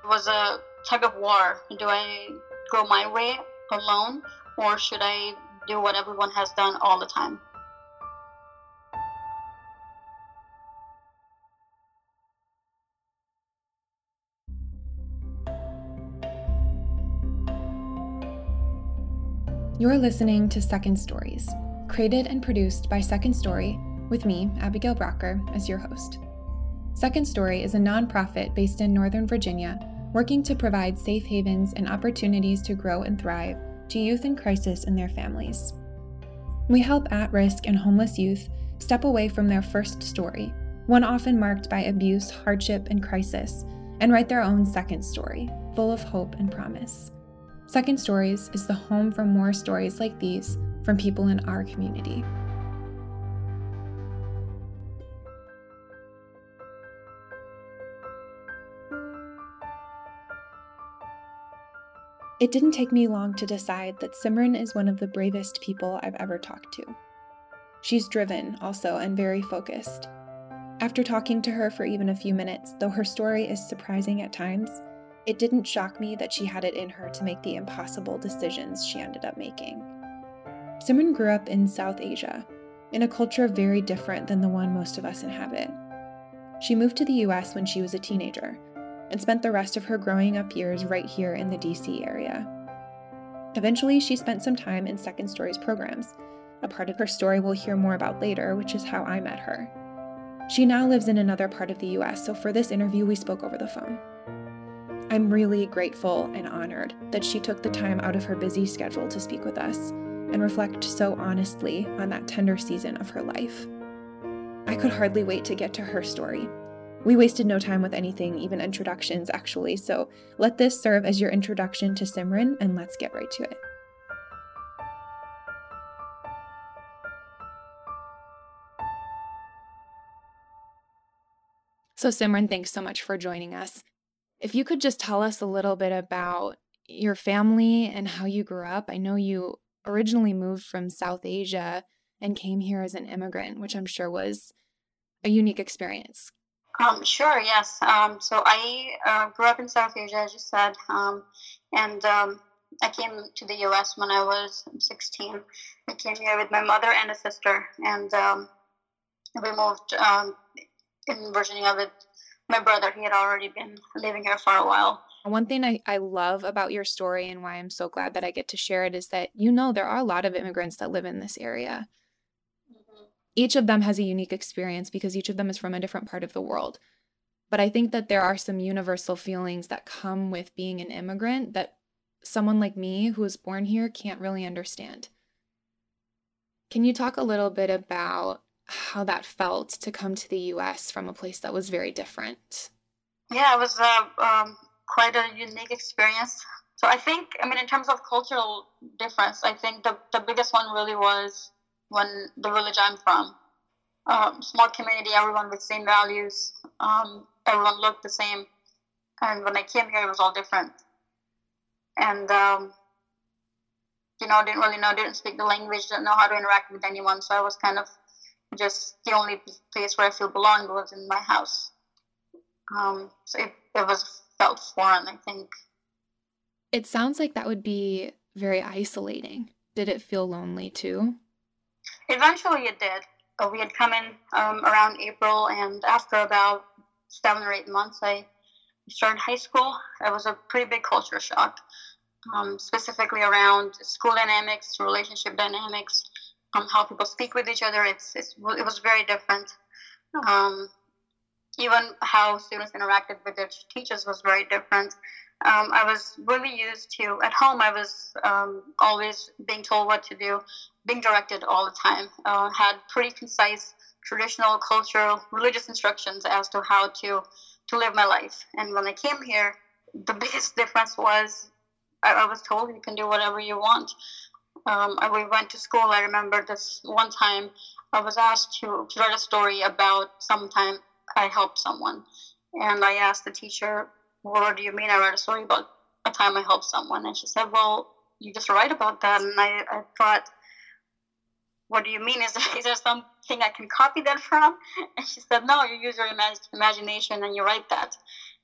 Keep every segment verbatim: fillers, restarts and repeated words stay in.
It was a tug of war. Do I go my way alone, or should I do what everyone has done all the time? You're listening to Second Stories, created and produced by Second Story, with me, Abigail Brocker, as your host. Second Story is a nonprofit based in Northern Virginia, working to provide safe havens and opportunities to grow and thrive to youth in crisis and their families. We help at-risk and homeless youth step away from their first story, one often marked by abuse, hardship, and crisis, and write their own second story, full of hope and promise. Second Stories is the home for more stories like these from people in our community. It didn't take me long to decide that Simran is one of the bravest people I've ever talked to. She's driven, also, and very focused. After talking to her for even a few minutes, though her story is surprising at times, it didn't shock me that she had it in her to make the impossible decisions she ended up making. Simran grew up in South Asia, in a culture very different than the one most of us inhabit. She moved to the U S when she was a teenager, and spent the rest of her growing up years right here in the D C area. Eventually, she spent some time in Second Story's programs, a part of her story we'll hear more about later, which is how I met her. She now lives in another part of the U S, so for this interview, we spoke over the phone. I'm really grateful and honored that she took the time out of her busy schedule to speak with us and reflect so honestly on that tender season of her life. I could hardly wait to get to her story. We wasted no time with anything, even introductions, actually, so let this serve as your introduction to Simran, and let's get right to it. So Simran, thanks so much for joining us. If you could just tell us a little bit about your family and how you grew up. I know you originally moved from South Asia and came here as an immigrant, which I'm sure was a unique experience. Um, sure, yes. Um, so I uh, grew up in South Asia, as you said, um, and um, I came to the U S when I was sixteen. I came here with my mother and a sister, and um, we moved um, in Virginia with my brother. He had already been living here for a while. One thing I, I love about your story and why I'm so glad that I get to share it is that, you know, there are a lot of immigrants that live in this area. Each of them has a unique experience because each of them is from a different part of the world. But I think that there are some universal feelings that come with being an immigrant that someone like me who was born here can't really understand. Can you talk a little bit about how that felt to come to the U S from a place that was very different? Yeah, it was uh, um, quite a unique experience. So I think, I mean, in terms of cultural difference, I think the, the biggest one really was when the village I'm from, um, small community, everyone with same values, um, everyone looked the same. And when I came here, it was all different. And, um, you know, didn't really know, didn't speak the language, didn't know how to interact with anyone. So I was kind of just, the only place where I feel belonged was in my house. Um, so it, it was felt foreign, I think. It sounds like that would be very isolating. Did it feel lonely too? Eventually it did. Uh, we had come in um, around April, and after about seven or eight months, I started high school. It was a pretty big culture shock, um, specifically around school dynamics, relationship dynamics, um, how people speak with each other. It's, it's it was very different. Um, even how students interacted with their teachers was very different. Um, I was really used to, at home, I was um, always being told what to do, being directed all the time, uh, had pretty concise, traditional, cultural, religious instructions as to how to, to live my life. And when I came here, the biggest difference was I, I was told you can do whatever you want. Um, I, we went to school. I remember this one time I was asked to, to write a story about sometime I helped someone. And I asked the teacher, what do you mean I write a story about a time I helped someone? And she said, well, you just write about that. And I, I thought, what do you mean? Is there, is there something I can copy that from? And she said, no, you use your imag- imagination and you write that.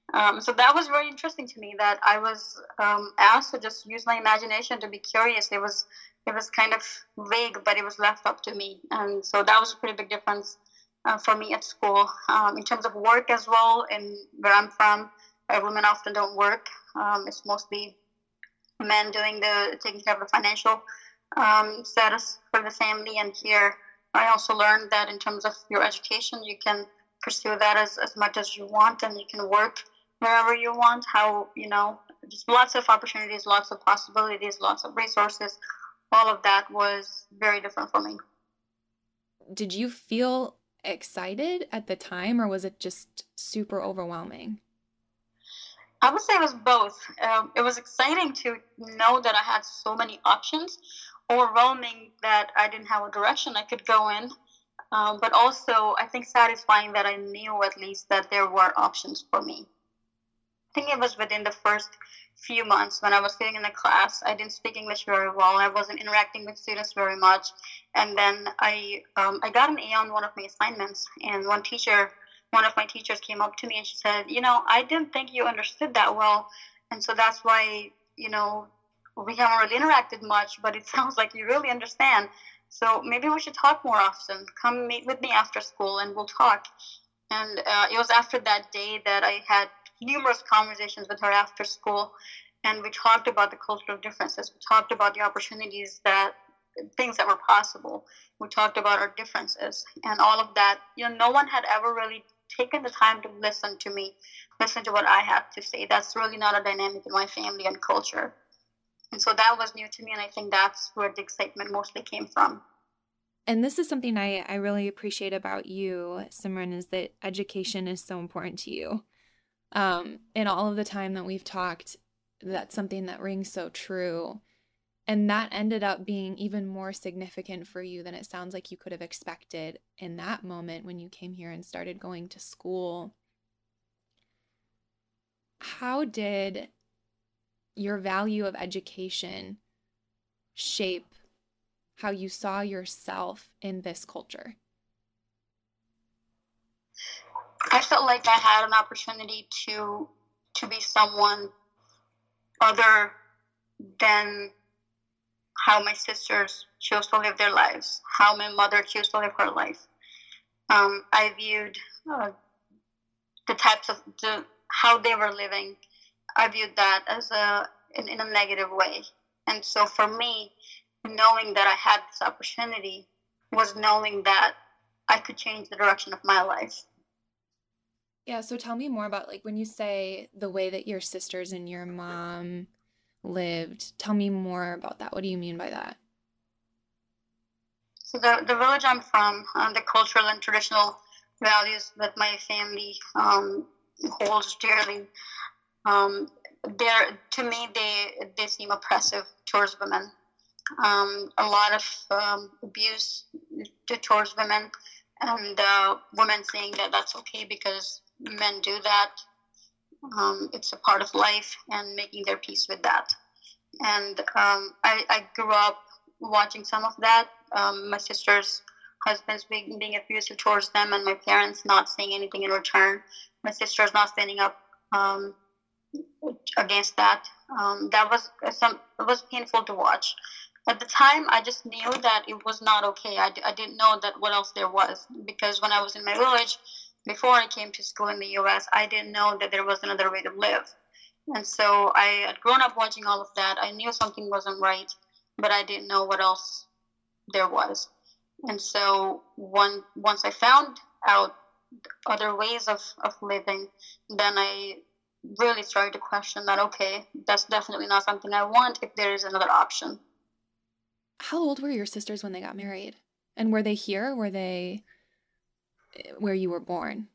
Um, so that was very interesting to me that I was um, asked to just use my imagination to be curious. It was it was kind of vague, but it was left up to me, and so that was a pretty big difference uh, for me at school. Um, in terms of work as well, and where I'm from, uh, women often don't work. Um, it's mostly men doing the taking care of the financial um, status for the family. And here, I also learned that in terms of your education, you can pursue that as, as much as you want, and you can work wherever you want. How, you know, just lots of opportunities, lots of possibilities, lots of resources. All of that was very different for me. Did you feel excited at the time, or was it just super overwhelming? I would say it was both. Um, it was exciting to know that I had so many options, overwhelming that I didn't have a direction I could go in, um, but also I think satisfying that I knew at least that there were options for me. I think it was within the first few months when I was sitting in the class. I didn't speak English very well. I wasn't interacting with students very much. And then I um, I got an A on one of my assignments. And one teacher, one of my teachers came up to me and she said, you know, I didn't think you understood that well. And so that's why, you know, we haven't really interacted much, but it sounds like you really understand. So maybe we should talk more often. Come meet with me after school and we'll talk. And uh, it was after that day that I had numerous conversations with her after school. And we talked about the cultural differences. We talked about the opportunities that, things that were possible. We talked about our differences and all of that. You know, no one had ever really taken the time to listen to me, listen to what I had to say. That's really not a dynamic in my family and culture. And so that was new to me. And I think that's where the excitement mostly came from. And this is something I, I really appreciate about you, Simran, is that education is so important to you. Um, in all of the time that we've talked, that's something that rings so true. And that ended up being even more significant for you than it sounds like you could have expected in that moment when you came here and started going to school. How did your value of education shape how you saw yourself in this culture? I felt like I had an opportunity to to be someone other than how my sisters chose to live their lives, how my mother chose to live her life. Um, I viewed uh, the types of the how they were living. I viewed that as a in, in a negative way, and so for me, knowing that I had this opportunity was knowing that I could change the direction of my life. Yeah, so tell me more about, like, when you say the way that your sisters and your mom lived. Tell me more about that. What do you mean by that? So the, the village I'm from, um, the cultural and traditional values that my family um, holds dearly, um, they're, to me, they they seem oppressive towards women. Um, a lot of um, abuse to, towards women, and uh, women saying that that's okay because men do that. Um, it's a part of life, and making their peace with that. And um, I, I grew up watching some of that. Um, my sister's husbands being, being abusive towards them, and my parents not saying anything in return. My sister's not standing up um, against that. Um, that was some. It was painful to watch. At the time, I just knew that it was not okay. I, I didn't know that what else there was, because when I was in my village, before I came to school in the U S, I didn't know that there was another way to live. And so I had grown up watching all of that. I knew something wasn't right, but I didn't know what else there was. And so one, once I found out other ways of, of living, then I really started to question that, okay, that's definitely not something I want if there is another option. How old were your sisters when they got married? And were they here? Were they where you were born?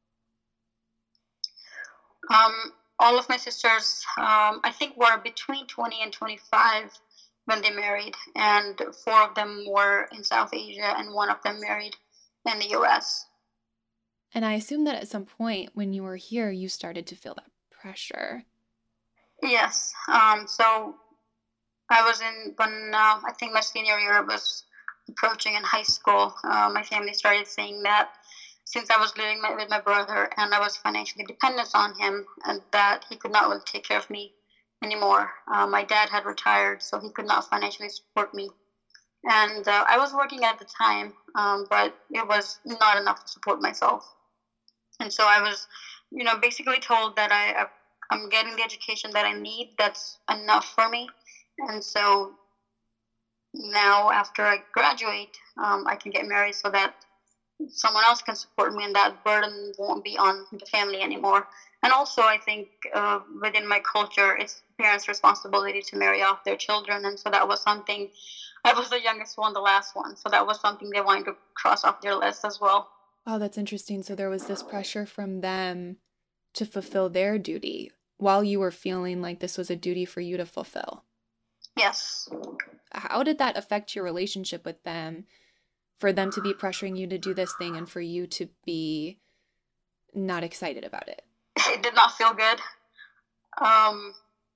Um, all of my sisters, um, I think, were between twenty and twenty-five when they married, and four of them were in South Asia, and one of them married in the U S. And I assume that at some point when you were here, you started to feel that pressure. Yes. Um, so I was in, when uh, I think my senior year was approaching in high school, uh, my family started saying that since I was living my, with my brother and I was financially dependent on him, and that he could not really take care of me anymore. Uh, my dad had retired, so he could not financially support me. And uh, I was working at the time, um, but it was not enough to support myself. And so I was, you know, basically told that I, I'm getting the education that I need. That's enough for me. And so now after I graduate, um, I can get married so that someone else can support me and that burden won't be on the family anymore. And also, I think uh, within my culture, it's parents' responsibility to marry off their children. And so that was something, I was the youngest one, the last one. So that was something they wanted to cross off their list as well. Oh, that's interesting. So there was this pressure from them to fulfill their duty while you were feeling like this was a duty for you to fulfill. Yes. How did that affect your relationship with them, for them to be pressuring you to do this thing and for you to be not excited about it? It did not feel good. Um,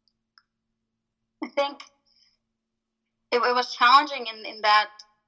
I think it, it was challenging in, in that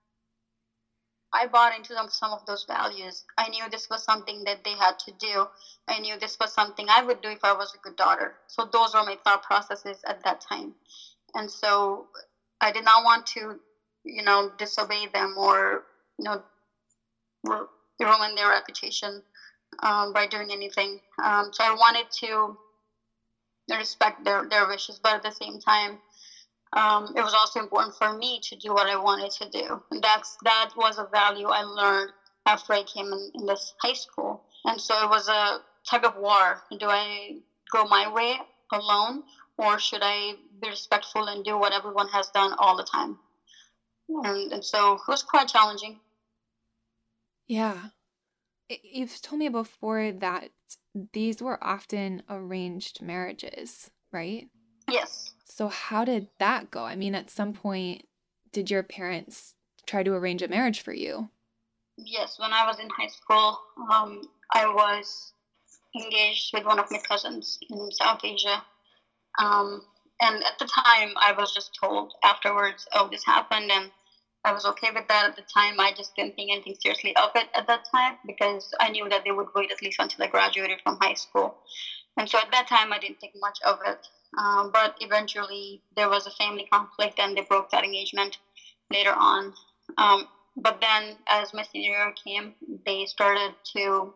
I bought into them, some of those values. I knew this was something that they had to do. I knew this was something I would do if I was a good daughter. So those were my thought processes at that time. And so I did not want to, you know, disobey them or, you know, ruin their reputation um, by doing anything. Um, so I wanted to respect their, their wishes, but at the same time, um, it was also important for me to do what I wanted to do. And that's that was a value I learned after I came in, in this high school. And so it was a tug of war. Do I go my way alone, or should I be respectful and do what everyone has done all the time? And, and so it was quite challenging. Yeah. You've told me before that these were often arranged marriages, right? Yes. So how did that go? I mean, at some point, did your parents try to arrange a marriage for you? Yes. When I was in high school, um, I was engaged with one of my cousins in South Asia. Um, and at the time, I was just told afterwards, oh, this happened, and I was okay with that at the time. I just didn't think anything seriously of it at that time because I knew that they would wait at least until I graduated from high school. And so at that time, I didn't think much of it. Um, but eventually, there was a family conflict and they broke that engagement later on. Um, but then, as my senior year came, they started to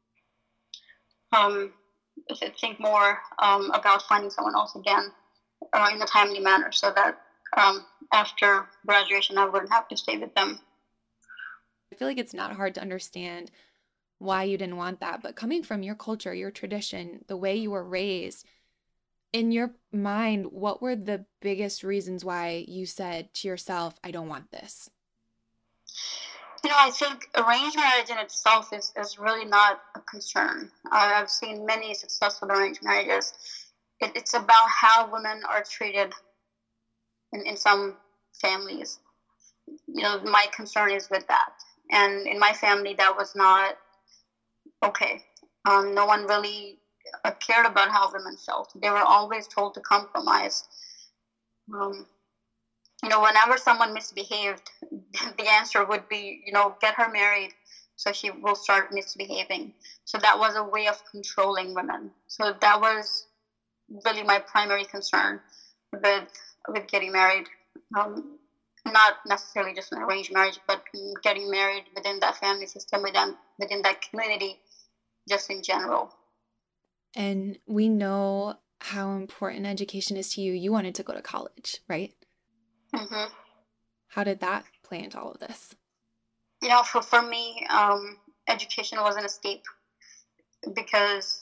um, think more um, about finding someone else again uh, in a timely manner so that um, after graduation, I wouldn't have to stay with them. I feel like it's not hard to understand why you didn't want that, but coming from your culture, your tradition, the way you were raised, in your mind, what were the biggest reasons why you said to yourself, I don't want this? You know, I think arranged marriage in itself is, is really not a concern. Uh, I've seen many successful arranged marriages. It, it's about how women are treated in, in some families. You know, my concern is with that. And in my family, that was not okay. Um, no one really uh, cared about how women felt. They were always told to compromise. Um, you know, whenever someone misbehaved, the answer would be, you know, get her married so she will start misbehaving. So that was a way of controlling women. So that was really my primary concern with with getting married. Um, not necessarily just an arranged marriage, but getting married within that family system, within, within that community, just in general. And we know how important education is to you. You wanted to go to college, right? Mm-hmm. How did that play into all of this? You know, for, for me, um, education was an escape because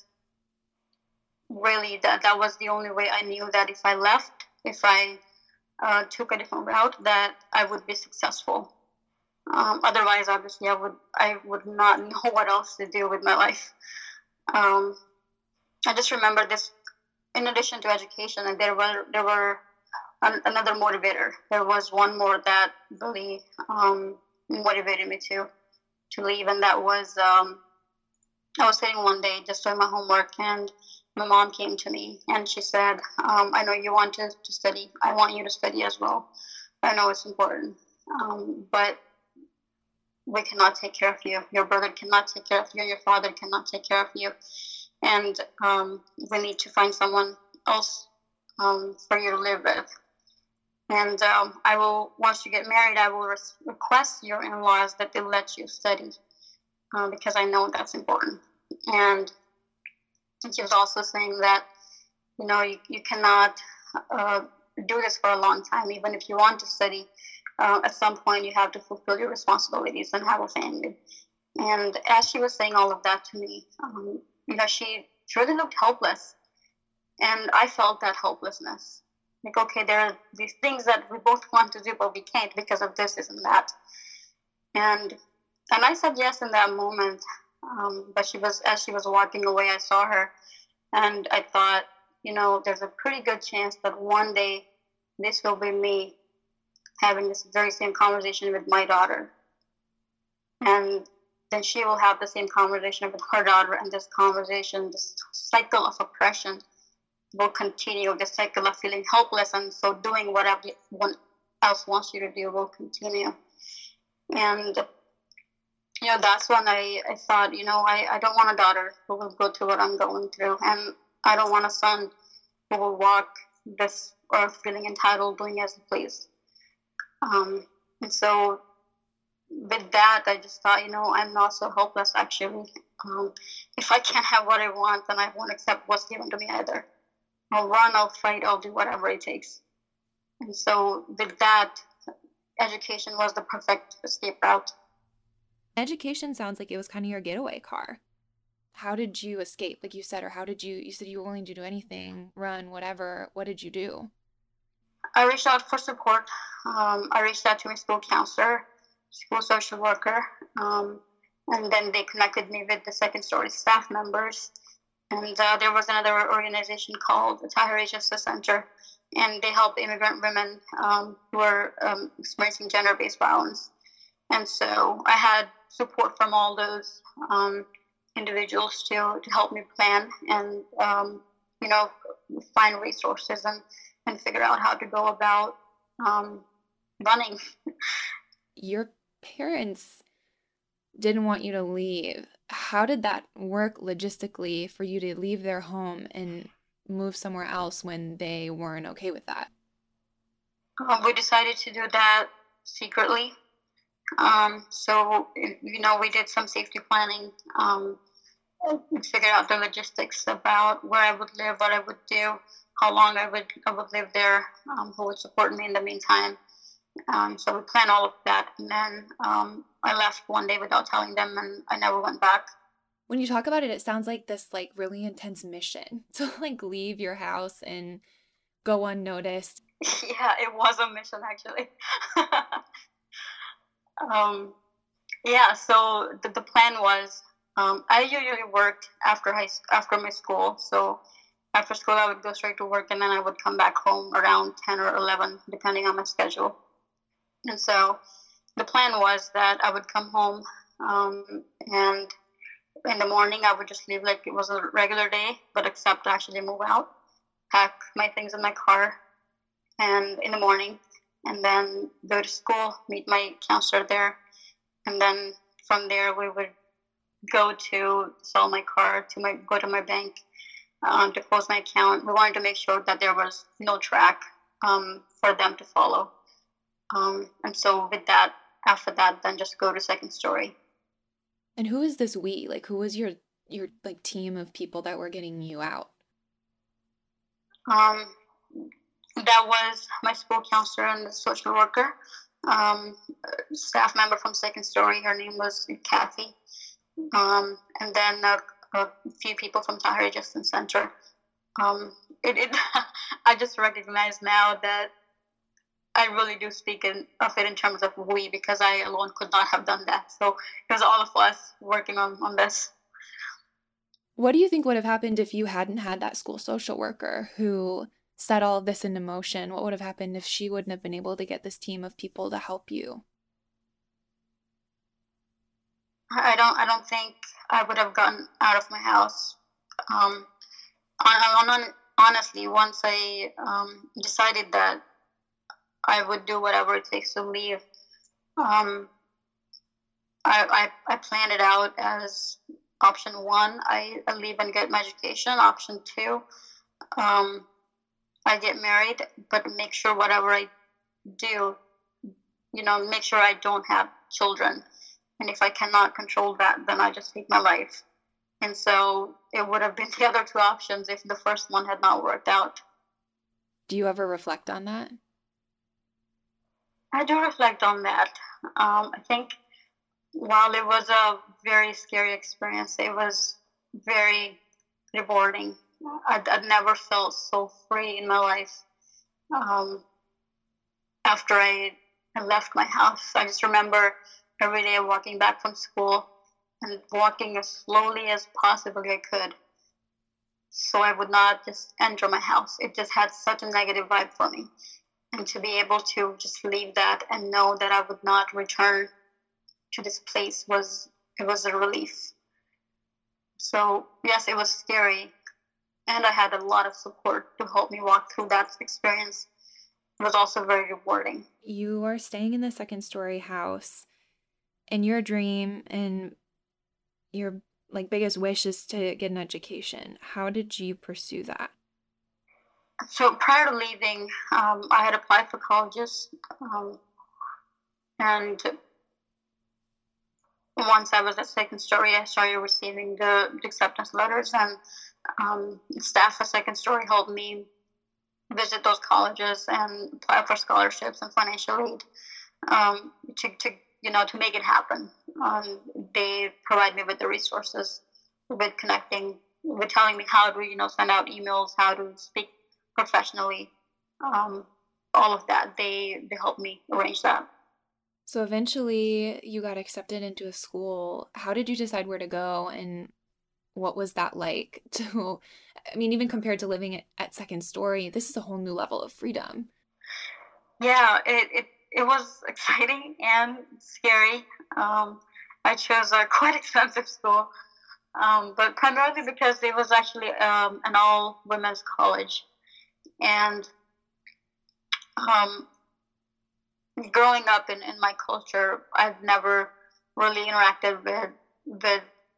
really that, that was the only way I knew that if I left, if I uh, took a different route, that I would be successful. Um, otherwise, obviously, I would I would not know what else to do with my life. Um, I just remember this. In addition to education, and there were there were an, another motivator. There was one more that really um, motivated me to to leave, and that was um, I was sitting one day just doing my homework, and my mom came to me and she said, um, I know you want to, to study. I want you to study as well. I know it's important. Um, but we cannot take care of you. Your brother cannot take care of you. Your father cannot take care of you. And um, we need to find someone else um, for you to live with. And um, I will, once you get married, I will res- request your in-laws that they let you study uh, because I know that's important. And she was also saying that, you know, you, you cannot uh, do this for a long time. Even if you want to study, uh, at some point you have to fulfill your responsibilities and have a family. And as she was saying all of that to me, um, you know, she, she really looked helpless. And I felt that helplessness. Like, okay, there are these things that we both want to do, but we can't because of this, this, and that. And and I said yes in that moment. Um, but she was, as she was walking away, I saw her, and I thought, you know, there's a pretty good chance that one day this will be me having this very same conversation with my daughter. And then she will have the same conversation with her daughter, and this conversation, this cycle of oppression will continue. The cycle of feeling helpless, and so doing what everyone else wants you to do will continue. And you know, that's when I, I thought, you know, I, I don't want a daughter who will go through what I'm going through. And I don't want a son who will walk this earth feeling entitled, doing as he please. Um, and so with that, I just thought, you know, I'm not so helpless, actually. Um, if I can't have what I want, then I won't accept what's given to me either. I'll run, I'll fight, I'll do whatever it takes. And so with that, education was the perfect escape route. Education sounds like it was kind of your getaway car. How did you escape, like you said, or how did you, you said you were willing to do anything, run, whatever. What did you do? I reached out for support. Um, I reached out to my school counselor, school social worker, um, and then they connected me with the Second Story staff members. And uh, there was another organization called the Tahrir Justice Center, and they help immigrant women um, who are um, experiencing gender-based violence. And so I had support from all those um, individuals to, to help me plan and, um, you know, find resources and, and figure out how to go about um, running. Your parents didn't want you to leave. How did that work logistically for you to leave their home and move somewhere else when they weren't okay with that? Um, we decided to do that secretly. Um, so, you know, we did some safety planning, um, and figured out the logistics about where I would live, what I would do, how long I would I would live there, um, who would support me in the meantime. Um, so we planned all of that, and then um, I left one day without telling them, and I never went back. When you talk about it, it sounds like this like really intense mission to like leave your house and go unnoticed. Yeah, it was a mission, actually. um, yeah, so the, the plan was um, I usually worked after high after my school. So after school, I would go straight to work, and then I would come back home around ten or eleven, depending on my schedule. And so the plan was that I would come home, um, and in the morning I would just leave like it was a regular day, but except actually move out, pack my things in my car, and in the morning, and then go to school, meet my counselor there, and then from there we would go to sell my car, to my go to my bank um, to close my account. We wanted to make sure that there was no track um, for them to follow. Um, and so with that, after that, then just go to Second Story. And who is this we? Like, who was your your like team of people that were getting you out? Um, that was my school counselor and the social worker. Um, a staff member from Second Story. Her name was Kathy. Um, and then a, a few people from Tahrir Justice Center. Um, it, it I just recognize now that I really do speak in, of it in terms of we, because I alone could not have done that. So it was all of us working on, on this. What do you think would have happened if you hadn't had that school social worker who set all of this into motion? What would have happened if she wouldn't have been able to get this team of people to help you? I don't. I don't think I would have gotten out of my house. Um, on, on, honestly, once I um, decided that I would do whatever it takes to leave, um, I, I, I planned it out as option one, I, I leave and get my education. Option two, um, I get married, but make sure whatever I do, you know, make sure I don't have children. And if I cannot control that, then I just take my life. And so it would have been the other two options if the first one had not worked out. Do you ever reflect on that? I do reflect on that. Um, I think while it was a very scary experience, it was very rewarding. I'd, I'd never felt so free in my life. Um, after I, I left my house, I just remember every day walking back from school and walking as slowly as possibly I could, so I would not just enter my house. It just had such a negative vibe for me. And to be able to just leave that and know that I would not return to this place was, it was a relief. So yes, it was scary. And I had a lot of support to help me walk through that experience. It was also very rewarding. You are staying in the second story house, and your dream and your like biggest wish is to get an education. How did you pursue that? So prior to leaving, um, I had applied for colleges, um, and once I was at second story, I started receiving the acceptance letters, and um, staff at second story helped me visit those colleges and apply for scholarships and financial aid um, to, to, you know, to make it happen. Um, they provide me with the resources, with connecting, with telling me how to, you know, send out emails, how to speak professionally, um, all of that. They they helped me arrange that. So eventually you got accepted into a school. How did you decide where to go, and what was that like? To, I mean, even compared to living at, at second story, this is a whole new level of freedom. Yeah, it it, it was exciting and scary. Um, I chose a quite expensive school, um, but primarily because it was actually um, an all women's college. And um, growing up in, in my culture, I've never really interacted with with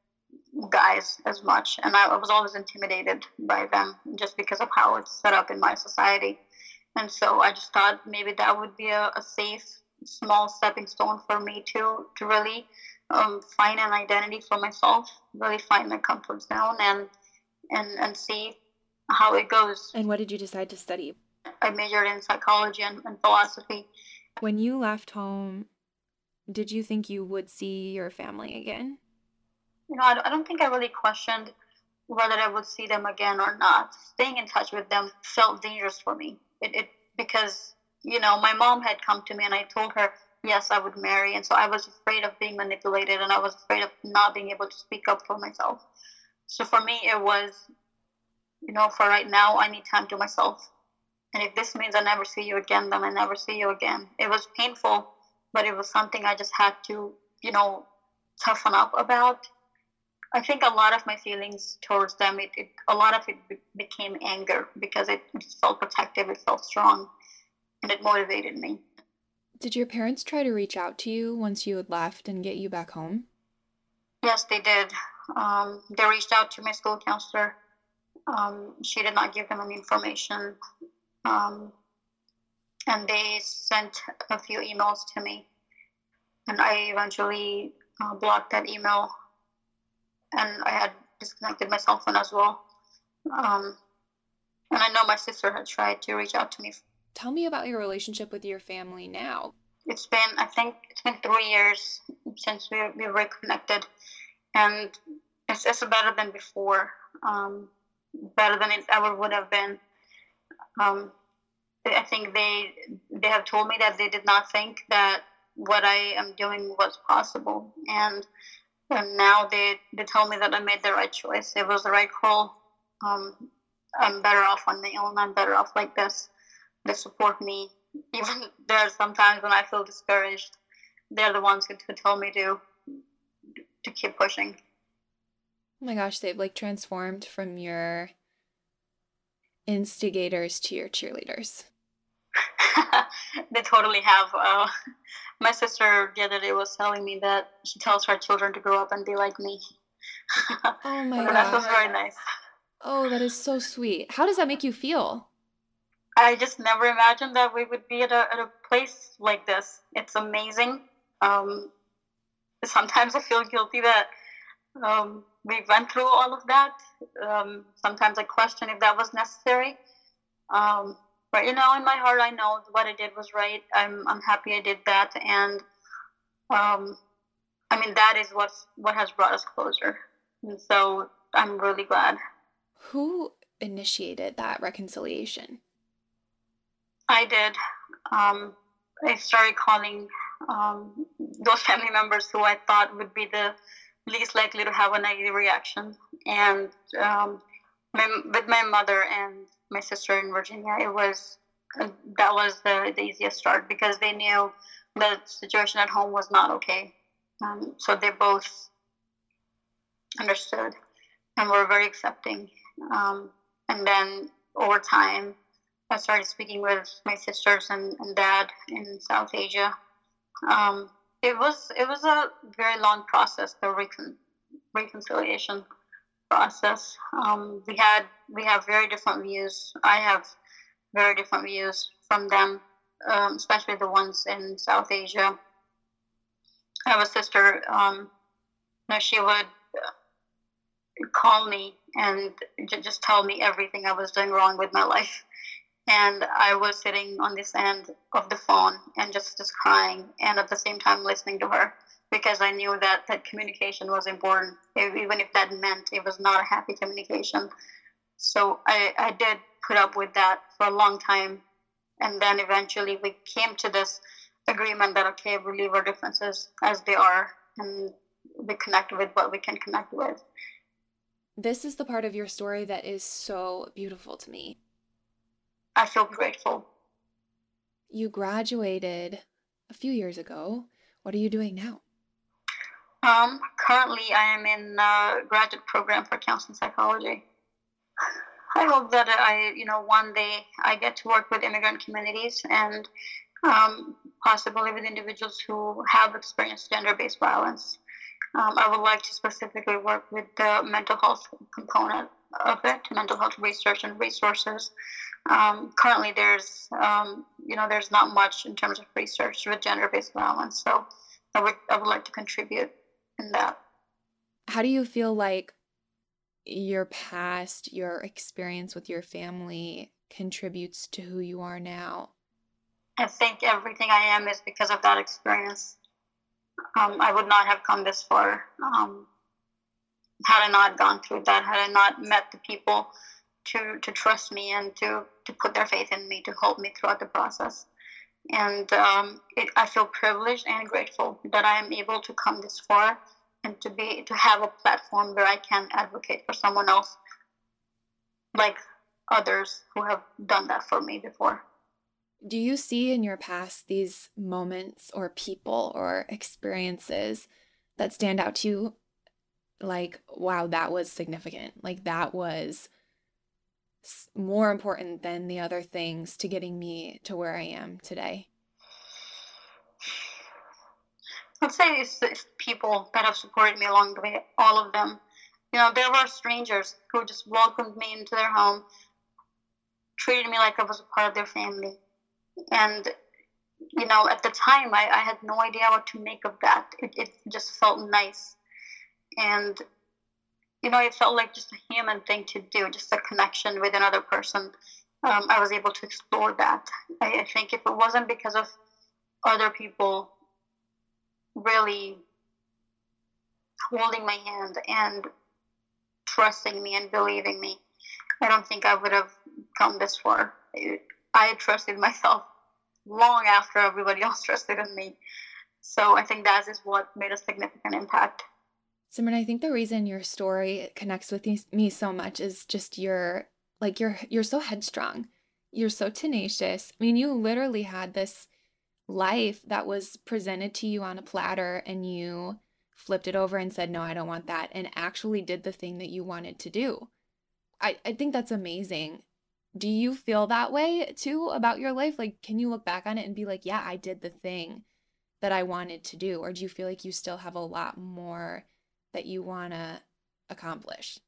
guys as much, and I, I was always intimidated by them just because of how it's set up in my society. And so I just thought maybe that would be a, a safe, small stepping stone for me to to really um, find an identity for myself, really find my comfort zone, and and and see how it goes. And what did you decide to study? I majored in psychology and, and philosophy. When you left home, did you think you would see your family again? You know, I, I don't think I really questioned whether I would see them again or not. Staying in touch with them felt dangerous for me. It, it because, you know, my mom had come to me and I told her, yes, I would marry. And so I was afraid of being manipulated, and I was afraid of not being able to speak up for myself. So for me, it was, you know, for right now, I need time to myself. And if this means I never see you again, then I never see you again. It was painful, but it was something I just had to, you know, toughen up about. I think a lot of my feelings towards them, it, it a lot of it be- became anger because it, it felt protective, it felt strong, and it motivated me. Did your parents try to reach out to you once you had left and get you back home? Yes, they did. Um, they reached out to my school counselor. Um, she did not give them any information. Um, and they sent a few emails to me. And I eventually uh, blocked that email. And I had disconnected my cell phone as well. Um, and I know my sister had tried to reach out to me. Tell me about your relationship with your family now. It's been, I think, it's been three years since we, we reconnected. And it's, it's better than before. Um, better than it ever would have been. Um, I think they they have told me that they did not think that what I am doing was possible, and, and now they, they tell me that I made the right choice. It was the right call. Um, I'm better off on my own. I'm better off like this. They support me. Even there are some times when I feel discouraged. They're the ones who, who tell me to to keep pushing. Oh my gosh, they've like transformed from your instigators to your cheerleaders. They totally have. Uh, My sister the other day was telling me that she tells her children to grow up and be like me. Oh my So that was gosh. very nice. Oh, that is so sweet. How does that make you feel? I just never imagined that we would be at a, at a place like this. It's amazing. Um, sometimes I feel guilty that um, we went through all of that. Um, sometimes I question if that was necessary. Um, but you know, in my heart, I know what I did was right. I'm I'm happy I did that, and um, I mean that is what's what has brought us closer. And so I'm really glad. Who initiated that reconciliation? I did. Um, I started calling um, those family members who I thought would be the least likely to have a negative reaction. And um, my, with my mother and my sister in Virginia, it was uh, that was the, the easiest start because they knew the situation at home was not okay. Um, so they both understood and were very accepting. Um, and then over time, I started speaking with my sisters and, and dad in South Asia. Um, it was it was a very long process, the recon- reconciliation process. Um, we had we have very different views. I have very different views from them, um, especially the ones in South Asia. I have a sister. Um, you know, she would call me and just tell me everything I was doing wrong with my life. And I was sitting on this end of the phone and just, just crying and at the same time listening to her because I knew that that communication was important, even if that meant it was not a happy communication. So I, I did put up with that for a long time. And then eventually we came to this agreement that, okay, we leave our differences as they are and we connect with what we can connect with. This is the part of your story that is so beautiful to me. I feel grateful. You graduated a few years ago. What are you doing now? Um, currently, I am in a graduate program for counseling psychology. I hope that I, you know, one day I get to work with immigrant communities and um, possibly with individuals who have experienced gender-based violence. Um, I would like to specifically work with the mental health component of it, mental health research and resources. Um, currently, there's, um, you know, there's not much in terms of research with gender-based violence. So I would, I would like to contribute in that. How do you feel like your past, your experience with your family contributes to who you are now? I think everything I am is because of that experience. Um, I would not have come this far um, had I not gone through that, had I not met the people to, to trust me and to, to put their faith in me, to help me throughout the process. And um, it, I feel privileged and grateful that I am able to come this far and to be to have a platform where I can advocate for someone else like others who have done that for me before. Do you see in your past these moments or people or experiences that stand out to you? Like, wow, that was significant. Like, that was more important than the other things to getting me to where I am today? I'd say it's, it's people that have supported me along the way, all of them. You know, there were strangers who just welcomed me into their home, treated me like I was a part of their family. And, you know, at the time, I, I had no idea what to make of that. It, it just felt nice. And, you know, it felt like just a human thing to do, just a connection with another person. Um, I was able to explore that. I, I think if it wasn't because of other people really holding my hand and trusting me and believing me, I don't think I would have come this far. I trusted myself long after everybody else trusted in me. So I think that is what made a significant impact. Simran, I think the reason your story connects with me so much is just your, like, you're, you're so headstrong. You're so tenacious. I mean, you literally had this life that was presented to you on a platter and you flipped it over and said, no, I don't want that, and actually did the thing that you wanted to do. I, I think that's amazing. Do you feel that way too about your life? Like, can you look back on it and be like, yeah, I did the thing that I wanted to do? Or do you feel like you still have a lot more that you want to accomplish?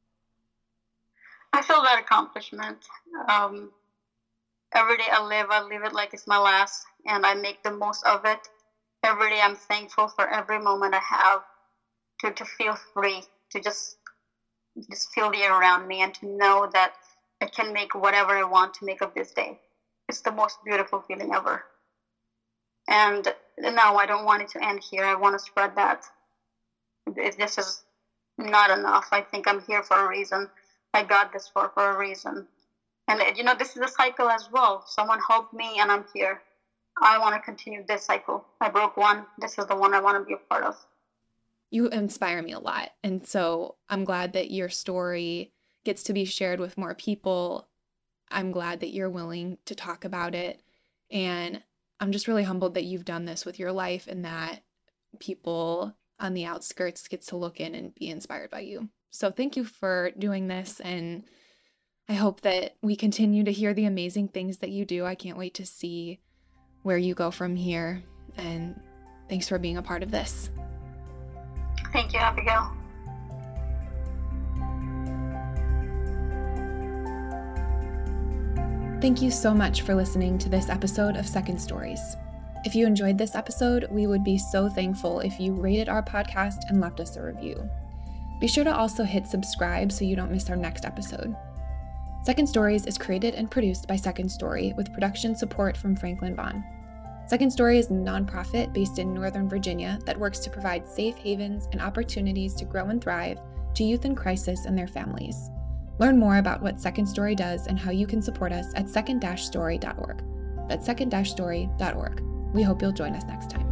I feel that accomplishment. Um, every day I live, I live it like it's my last, and I make the most of it. Every day I'm thankful for every moment I have to, to feel free, to just just feel the air around me, and to know that I can make whatever I want to make of this day. It's the most beautiful feeling ever. And no, I don't want it to end here. I want to spread that. If this is not enough, I think I'm here for a reason. I got this for, for a reason. And, you know, this is a cycle as well. Someone helped me, and I'm here. I want to continue this cycle. I broke one. This is the one I want to be a part of. You inspire me a lot. And so I'm glad that your story gets to be shared with more people. I'm glad that you're willing to talk about it. And I'm just really humbled that you've done this with your life, and that people on the outskirts gets to look in and be inspired by you. So thank you for doing this. And I hope that we continue to hear the amazing things that you do. I can't wait to see where you go from here. And thanks for being a part of this. Thank you, Abigail. Thank you so much for listening to this episode of Second Stories. If you enjoyed this episode, we would be so thankful if you rated our podcast and left us a review. Be sure to also hit subscribe so you don't miss our next episode. Second Stories is created and produced by Second Story with production support from Franklin Vaughn. Second Story is a nonprofit based in Northern Virginia that works to provide safe havens and opportunities to grow and thrive to youth in crisis and their families. Learn more about what Second Story does and how you can support us at second story dot org. That's second story dot org. We hope you'll join us next time.